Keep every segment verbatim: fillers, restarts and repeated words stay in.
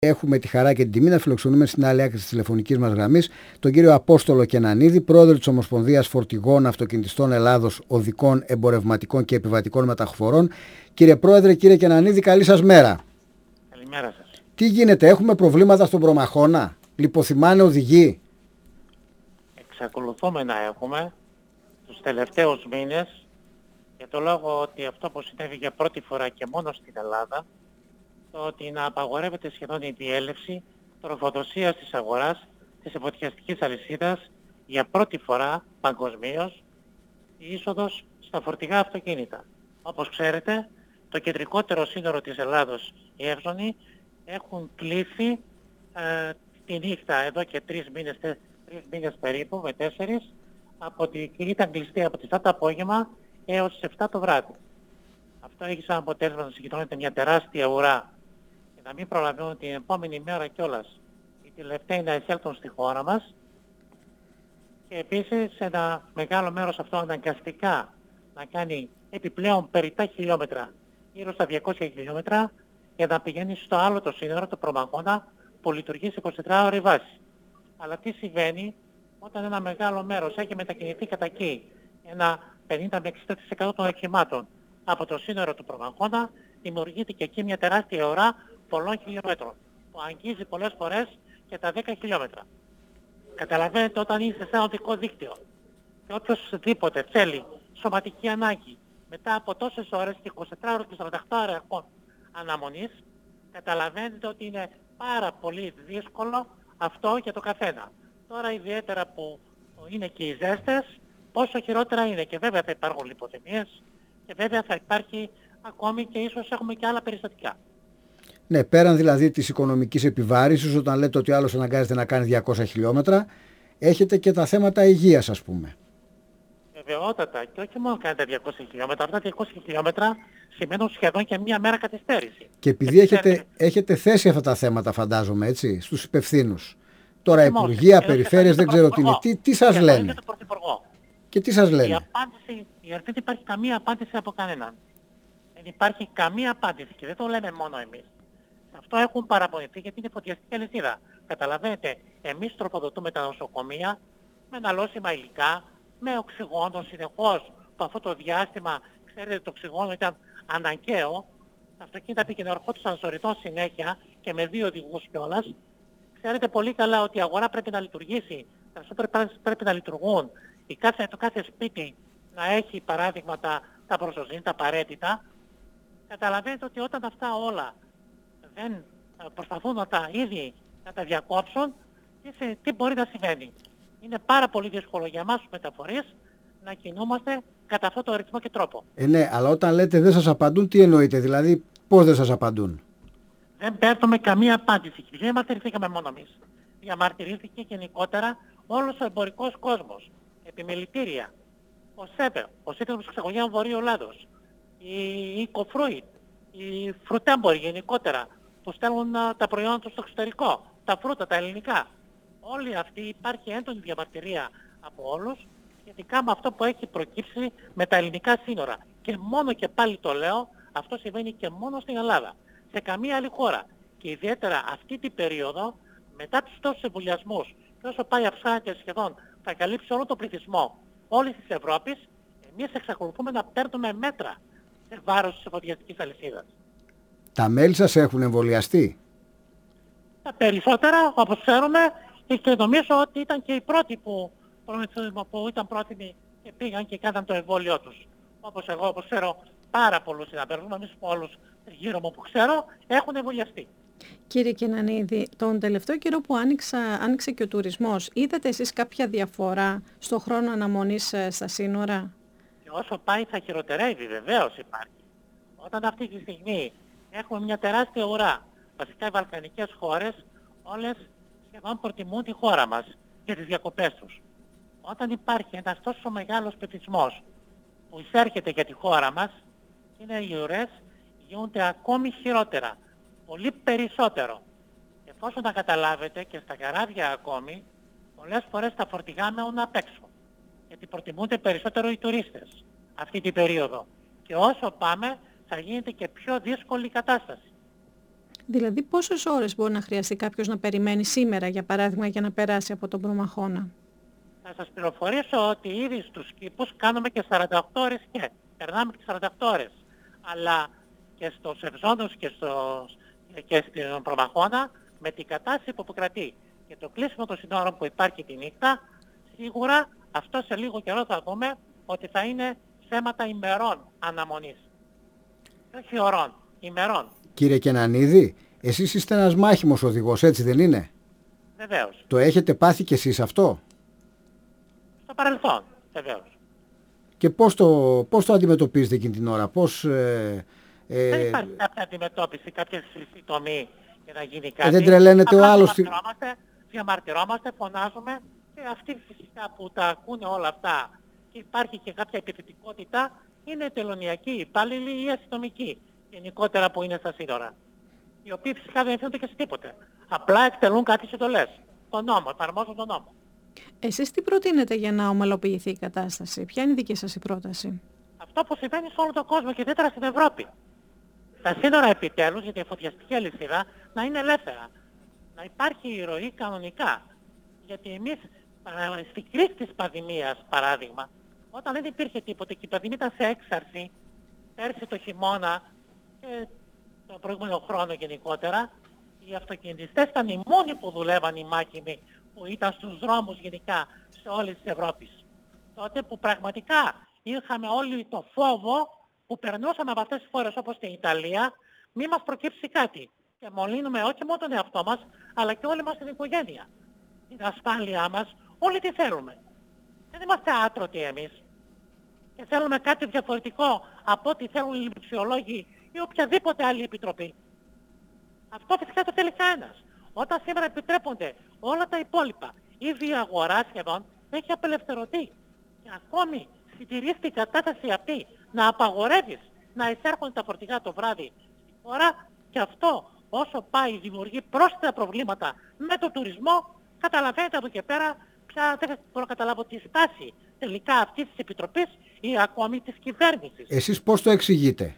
Έχουμε τη χαρά και την τιμή να φιλοξενούμε στην άλλη άκρη της τηλεφωνικής μας γραμμής τον κύριο Απόστολο Κενανίδη, πρόεδρο της Ομοσπονδίας Φορτηγών Αυτοκινητιστών Ελλάδος, Οδικών, Εμπορευματικών και Επιβατικών Μεταφορών. Κύριε Πρόεδρε, κύριε Κενανίδη, καλή σας μέρα. Καλημέρα σας. Τι γίνεται, έχουμε προβλήματα στον Προμαχώνα, λιποθυμάνε οδηγοί? Εξακολουθούμε να έχουμε τους τελευταίους μήνες, για το λόγο ότι αυτό που συνέβη για πρώτη φορά και μόνο στην Ελλάδα, το ότι να απαγορεύεται σχεδόν η διέλευση τροφοδοσίας της αγοράς, της εφοδιαστικής αλυσίδας, για πρώτη φορά παγκοσμίως η είσοδος στα φορτηγά αυτοκίνητα. Όπως ξέρετε, το κεντρικότερο σύνορο της Ελλάδος, η Εύζωνη, έχουν κλείσει ε, τη νύχτα εδώ και τρεις μήνες, τε, τρεις μήνες περίπου, με τέσσερις, από τη, ήταν κλειστή από τις επτά το απόγευμα έως τις επτά το βράδυ. Αυτό έχει σαν αποτέλεσμα να συγκεντρώνεται μια τεράστια ουρά και να μην προλαβαίνουν την επόμενη μέρα κιόλας οι τελευταίοι να εισέλθουν στη χώρα μας, και επίσης ένα μεγάλο μέρος αυτό αναγκαστικά να κάνει επιπλέον περιττά χιλιόμετρα, γύρω στα διακόσια χιλιόμετρα, για να πηγαίνει στο άλλο το σύνορο, το Προμαχώνα, που λειτουργεί σε εικοσιτετράωρη βάση. Αλλά τι συμβαίνει όταν ένα μεγάλο μέρος έχει μετακινηθεί κατά εκεί, ένα πενήντα με εξήντα τοις εκατό των οχημάτων από το σύνορο του Προμαχώνα, δημιουργείται και εκεί μια τεράστια ουρά πολλών χιλιόμετρων, που αγγίζει πολλές φορές και τα δέκα χιλιόμετρα. Καταλαβαίνετε, όταν είστε σε ένα οδικό δίκτυο και οποιοσδήποτε θέλει σωματική ανάγκη μετά από τόσες ώρες και εικοσιτετράωρη ώρες και σαράντα οκτώ ώρες αναμονής, καταλαβαίνετε ότι είναι πάρα πολύ δύσκολο αυτό για το καθένα. Τώρα ιδιαίτερα που είναι και οι ζέστες, πόσο χειρότερα είναι. Και βέβαια θα υπάρχουν λιποθυμίες και βέβαια θα υπάρχει ακόμη και ίσως έχουμε και άλλα περιστατικά. Ναι, πέραν δηλαδή της οικονομικής επιβάρησης, όταν λέτε ότι άλλος αναγκάζεται να κάνει διακόσια χιλιόμετρα, έχετε και τα θέματα υγείας, ας πούμε. Βεβαιότατα, και όχι μόνο κάνετε διακόσια χιλιόμετρα, αυτά τα διακόσια χιλιόμετρα σημαίνουν σχεδόν και μία μέρα καθυστέρηση. Και επειδή και έχετε, ξέρετε... έχετε θέσει αυτά τα θέματα, φαντάζομαι, έτσι, στους υπευθύνους. Τώρα υπουργεία, περιφέρειες, δεν ξέρω τι είναι. Τι, τι σας και λένε? Και τι σας λένε? Η απάντηση, η δεν υπάρχει καμία απάντηση από κανέναν. Δεν υπάρχει καμία απάντηση και δεν το λέμε μόνο εμείς. Αυτό έχουν παραπονηθεί γιατί είναι φωτιαστική αλυσίδα. Καταλαβαίνετε, εμείς τροφοδοτούμε τα νοσοκομεία με αναλώσιμα υλικά, με οξυγόνο συνεχώς, που αυτό το διάστημα, ξέρετε, το οξυγόνο ήταν αναγκαίο. Τα αυτοκίνητα πήγαινε ερχόντουσαν σωρητών συνέχεια και με δύο οδηγούς κιόλας. Ξέρετε πολύ καλά ότι η αγορά πρέπει να λειτουργήσει, τα σούπερ πρέπει να λειτουργούν, η κάθε, το κάθε σπίτι να έχει παράδειγμα τα, τα προσωζήν, τα απαραίτητα. Καταλαβαίνετε ότι όταν αυτά όλα δεν προσπαθούν να τα ήδη να τα διακόψουν, τι, τι μπορεί να συμβαίνει? Είναι πάρα πολύ δύσκολο για εμάς τους μεταφορείς να κινούμαστε κατά αυτό το ρυθμό και τρόπο. Ε, ναι, αλλά όταν λέτε δεν σας απαντούν, τι εννοείτε? Δηλαδή πώς δεν σας απαντούν? Δεν παίρνουμε καμία απάντηση. Δεν διαμαρτυρηθήκαμε μόνο εμείς. Διαμαρτυρήθηκε γενικότερα όλος ο εμπορικός κόσμος. Επιμελητήρια, ο ΣΕΠΕ, ο Σύνδεσμος Εξαγωγέων Βορείου Ελλάδος, η Οικοφρούιτ, οι φρουτέμποροι γενικότερα, που στέλνουν τα προϊόντα τους στο εξωτερικό, τα φρούτα, τα ελληνικά. Όλοι αυτοί υπάρχει έντονη διαμαρτυρία από όλους σχετικά με αυτό που έχει προκύψει με τα ελληνικά σύνορα. Και μόνο και πάλι το λέω, αυτό συμβαίνει και μόνο στην Ελλάδα. Σε καμία άλλη χώρα. Και ιδιαίτερα αυτή την περίοδο, μετά τους τόσους εμβολιασμούς, και όσο πάει αυξάνεται σχεδόν, θα καλύψει όλο τον πληθυσμό όλης της Ευρώπης, εμείς εξακολουθούμε να παίρνουμε μέτρα σε βάρος της εφοδιαστικής αλυσίδας. Τα μέλη σας έχουν εμβολιαστεί? Τα περισσότερα, όπως ξέρουμε, και νομίζω ότι ήταν και οι πρώτοι που, που ήταν πρόθυμοι και πήγαν και κάναν το εμβόλιο τους. Όπως εγώ, όπως ξέρω, πάρα πολλούς συναδέλφους, εμείς όλους γύρω μου που ξέρω, έχουν εμβολιαστεί. Κύριε Κενανίδη, τον τελευταίο καιρό που άνοιξα, άνοιξε και ο τουρισμός, είδατε εσείς κάποια διαφορά στο χρόνο αναμονής στα σύνορα? Και όσο πάει θα χειροτερεύει, βεβαίως υπάρχει. Όταν αυτή τη στιγμή έχουμε μια τεράστια ουρά, βασικά οι βαλκανικές χώρες όλες σχεδόν προτιμούν τη χώρα μας για τις διακοπές τους. Όταν υπάρχει ένας τόσο μεγάλος πληθυσμός που εισέρχεται για τη χώρα μας, είναι οι ουρές γίνονται ακόμη χειρότερα, πολύ περισσότερο. Εφόσον τα καταλάβετε και στα καράβια ακόμη, πολλές φορές τα φορτηγά μένουν απ' έξω, γιατί προτιμούνται περισσότερο οι τουρίστες αυτή την περίοδο. Και όσο πάμε θα γίνεται και πιο δύσκολη η κατάσταση. Δηλαδή πόσες ώρες μπορεί να χρειαστεί κάποιος να περιμένει σήμερα, για παράδειγμα, για να περάσει από τον Προμαχώνα? Θα σας πληροφορήσω ότι ήδη στους κήπους κάνουμε και σαράντα οκτώ ώρες και περνάμε και σαράντα οκτώ ώρες. Αλλά και στους Ευζώνους και, στο, και στην Προμαχώνα με την κατάσταση που επικρατεί και το κλείσιμο των συνόρων που υπάρχει τη νύχτα, σίγουρα αυτό σε λίγο καιρό θα δούμε ότι θα είναι θέματα ημερών αναμονής. Όχι ωρών, ημερών. Κύριε Κενανίδη, εσείς είστε ένας μάχημος οδηγός, έτσι δεν είναι? Βεβαίως. Το έχετε πάθει κι εσείς αυτό? Στο παρελθόν, βεβαίως. Και πώς το, πώς το αντιμετωπίζετε εκείνη την ώρα, πώς... Ε, ε, δεν υπάρχει κάποια αντιμετώπιση, κάποια χρυσή τομή για να γίνει κάτι. Ε, δεν τρελαίνεται ο άλλος... Διαμαρτυρόμαστε, διαμαρτυρόμαστε, φωνάζουμε και αυτοί φυσικά που τα ακούνε όλα αυτά και υπάρχει και κάποια επιθετικότητα είναι τελωνιακοί υπάλληλοι ή αστυνομικοί γενικότερα που είναι στα σύνορα. Οι οποίοι φυσικά δεν ευθύνονται και σε τίποτε. Απλά εκτελούν κάτι συντολές. Τον νόμο, εφαρμόζουν τον νόμο. Εσείς τι προτείνετε για να ομαλοποιηθεί η κατάσταση? Ποια είναι η δική σας η πρόταση? Αυτό που συμβαίνει σε όλο τον κόσμο και ιδιαίτερα στην Ευρώπη. Τα σύνορα επιτέλους για τη εφοδιαστική αλυσίδα να είναι ελεύθερα. Να υπάρχει η ροή κανονικά. Γιατί εμείς στην κρίση της πανδημίας, παράδειγμα, όταν δεν υπήρχε τίποτε και η πανδημία ήταν σε έξαρση, πέρσι το χειμώνα και το προηγούμενο χρόνο γενικότερα, οι αυτοκινητιστές ήταν οι μόνοι που δουλεύαν, οι μάχημοι, που ήταν στους δρόμους γενικά σε όλη της Ευρώπης. Τότε που πραγματικά είχαμε όλοι το φόβο που περνούσαμε από αυτές τις χώρες όπως την Ιταλία, μη μας προκύψει κάτι. Και μολύνουμε όχι μόνο τον εαυτό μας, αλλά και όλη μας την οικογένεια. Την ασφάλειά μας, όλοι τι θέλουμε. Δεν είμαστε άτρωτοι εμείς. Και θέλουμε κάτι διαφορετικό από ό,τι θέλουν οι ληψιολόγοι ή οποιαδήποτε άλλη επιτροπή. Αυτό φυσικά το θέλει κανένας. Όταν σήμερα επιτρέπονται όλα τα υπόλοιπα, η βία αγορά σχεδόν έχει απελευθερωθεί. Και ακόμη συντηρείς την κατάσταση αυτή να απαγορεύεις να εισέρχονται τα φορτηγά το βράδυ στη χώρα και αυτό όσο πάει δημιουργεί πρόσθετα προβλήματα με τον τουρισμό, καταλαβαίνετε από εκεί πέρα πια δεν μπορώ να καταλάβω τη στάση τελικά αυτής της Επιτροπής ή ακόμη της κυβέρνησης. Εσείς πώς το εξηγείτε?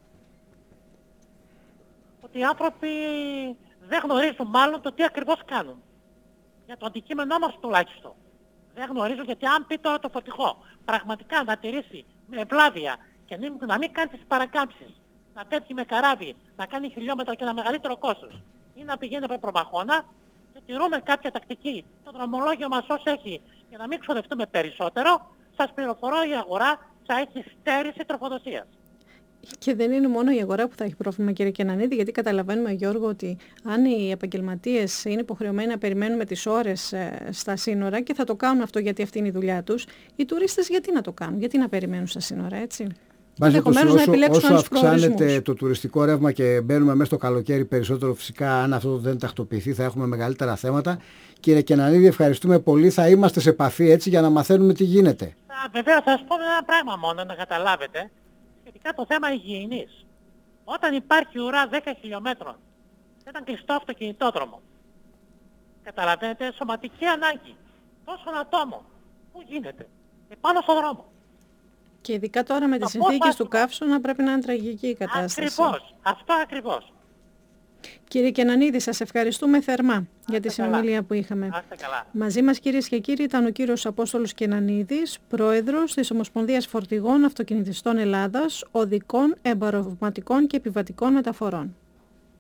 Ότι οι άνθρωποι δεν γνωρίζουν μάλλον το τι ακριβώς κάνουν. Για το αντικείμενό μας τουλάχιστον. Δεν γνωρίζουν γιατί αν πει τώρα το φορτηγό πραγματικά να τηρήσει με ευλάβεια και να μην κάνει τις παρακάμψεις, να πέφτει με καράβι, να κάνει χιλιόμετρα και ένα μεγαλύτερο κόστος ή να πηγαίνει από Προμαχώνα και τηρούμε κάποια τακτική, το δρομολόγιο μας όσο έχει για να μην ξοδευτούμε περισσότερο, σας πληροφορώ η αγορά θα έχει στέρηση τροφοδοσίας. Και δεν είναι μόνο η αγορά που θα έχει πρόβλημα, κύριε Κενανίδη, γιατί καταλαβαίνουμε, Γιώργο, ότι αν οι επαγγελματίες είναι υποχρεωμένοι να περιμένουν με τις ώρες ε, στα σύνορα και θα το κάνουν αυτό γιατί αυτή είναι η δουλειά τους, οι τουρίστες γιατί να το κάνουν, γιατί να περιμένουν στα σύνορα, έτσι? Ενδεχομένως να επιλέξουν όσο αυξάνεται το τουριστικό ρεύμα και μπαίνουμε μέσα στο καλοκαίρι περισσότερο, φυσικά αν αυτό δεν τακτοποιηθεί θα έχουμε μεγαλύτερα θέματα. Κύριε Κενανίδη, ευχαριστούμε πολύ. Θα είμαστε σε επαφή έτσι για να μαθαίνουμε τι γίνεται. Βεβαίως, θα σας πω ένα πράγμα μόνο να καταλάβετε. Σχετικά το θέμα υγιεινής. Όταν υπάρχει ουρά δέκα χιλιόμετρων, σε έναν κλειστό αυτοκινητόδρομο, καταλαβαίνετε, σωματική ανάγκη τόσων ατόμων, πού γίνεται, επάνω στον δρόμο. Και ειδικά τώρα με τις συνθήκες του καύσωνα πρέπει να είναι τραγική η κατάσταση. Ακριβώς, αυτό ακριβώς. Κύριε Κενανίδη, σας ευχαριστούμε θερμά Άστε για τη συνομιλία που είχαμε. Άστε καλά. Μαζί μας, κυρίες και κύριοι, ήταν ο κύριος Απόστολος Κενανίδης, πρόεδρος της Ομοσπονδίας Φορτηγών Αυτοκινητιστών Ελλάδας, Οδικών, Εμπορευματικών και Επιβατικών Μεταφορών.